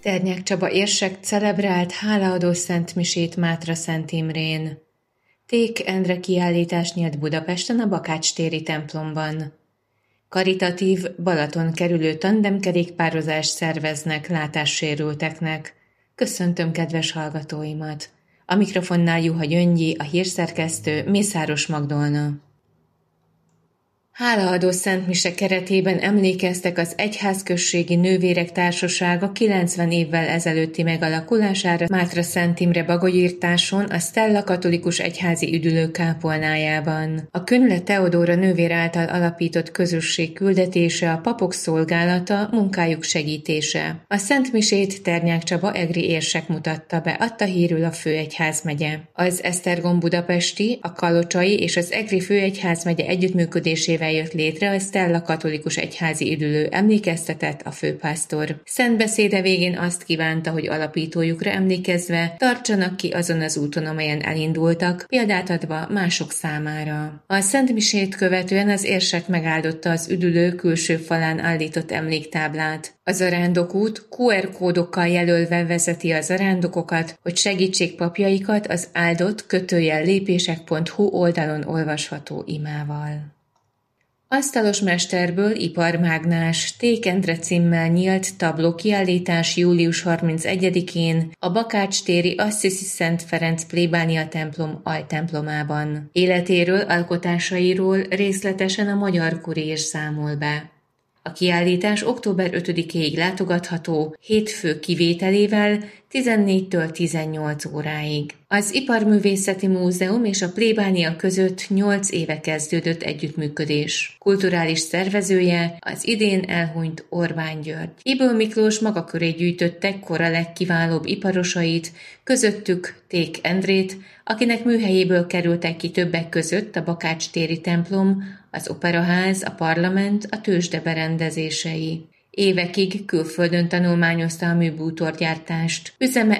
Ternyák Csaba érsek celebrált hálaadó szentmisét Mátra Szent Imrén. Ték Endre kiállítás nyílt Budapesten a Bakács-téri templomban. Karitatív Balaton kerülő tandemkerékpározást szerveznek látássérülteknek. Köszöntöm kedves hallgatóimat! A mikrofonnál Juha Gyöngyi, a hírszerkesztő, Mészáros Magdolna. Hálaadó szentmise keretében emlékeztek az Egyházközségi Nővérek Társasága 90 évvel ezelőtti megalakulására Mátra Szent Imre Bagolyirtáson, a Stella Katolikus Egyházi Üdülő kápolnájában. A Könyle Teodóra nővér által alapított közösség küldetése, a papok szolgálata, munkájuk segítése. A szentmisét Ternyák Csaba egri érsek mutatta be, adta hírül a főegyházmegye. Az Esztergom budapesti, a kalocsai és az egri főegyházmegye együttműködésével jött létre a Stella Katolikus Egyházi Üdülő, emlékeztetett a főpásztor. Szent beszéde végén azt kívánta, hogy alapítójukra emlékezve tartsanak ki azon az úton, amelyen elindultak, példát adva mások számára. A szentmisét követően az érsek megáldotta az üdülő külső falán állított emléktáblát. A zarándokút QR kódokkal jelölve vezeti a zarándokokat, hogy segítsék papjaikat az áldott-lépések.hu oldalon olvasható imával. Asztalos mesterből iparmágnás Ték Endre címmel nyílt tablókiállítás július 31-én a Bakács-téri Assisi Szent Ferenc plébánia templom altemplomában. Életéről, alkotásairól részletesen a Magyar Kurér számol be. A kiállítás október 5-ig látogatható, hétfő kivételével 14-től 18 óráig. Az Iparművészeti Múzeum és a plébánia között 8 éve kezdődött együttműködés. Kulturális szervezője az idén elhunyt Orbán György. Ybl Miklós maga köré gyűjtötte kora legkiválóbb iparosait, közöttük Ték Endrét, akinek műhelyéből kerültek ki többek között a Bakács-téri templom, az Operaház, a Parlament, a tőzsde berendezései. Évekig külföldön tanulmányozta a műbútorgyártást. Üzeme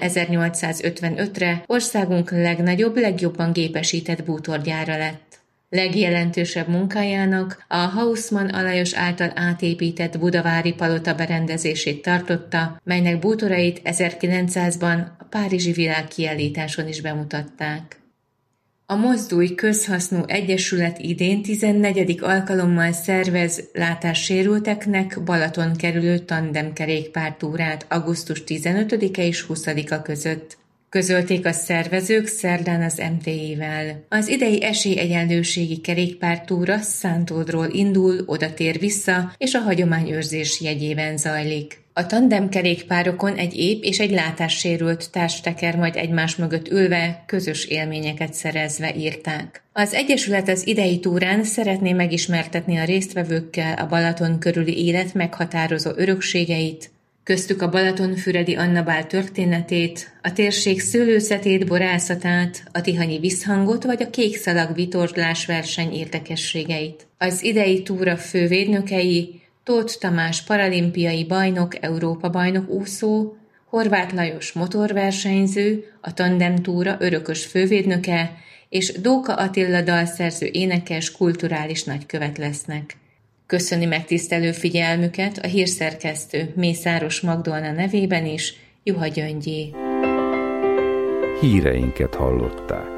1855-re országunk legnagyobb, legjobban gépesített bútorgyára lett. Legjelentősebb munkájának a Haussmann Alajos által átépített budavári palota berendezését tartotta, melynek bútorait 1900-ban a Párizsi világkiállításon is bemutatták. A Mozdulj Közhasznú Egyesület idén 14. alkalommal szervez látássérülteknek Balaton kerülő tandemkerékpártúrát augusztus 15-e és 20-a között. Közölték a szervezők szerdán az MTI-vel. Az idei esélyegyenlőségi kerékpártúra Szántódról indul, oda tér vissza, és a hagyományőrzés jegyében zajlik. A tandemkerékpárokon egy ép és egy látássérült társ teker majd egymás mögött ülve, közös élményeket szerezve, írták. Az Egyesület az idei túrán szeretné megismertetni a résztvevőkkel a Balaton körüli élet meghatározó örökségeit, köztük a Balatonfüredi Anna Bál történetét, a térség szőlőszetét, borászatát, a tihanyi visszhangot vagy a kékszalag vitorlás verseny érdekességeit. Az idei túra fővédnökei Tóth Tamás paralimpiai bajnok, Európa-bajnok úszó, Horváth Lajos motorversenyző, a tandemtúra örökös fővédnöke és Dóka Attila dalszerző énekes kulturális nagykövet lesznek. Köszöni megtisztelő figyelmüket a hírszerkesztő Mészáros Magdolna nevében is, Juha Gyöngyi. Híreinket hallották.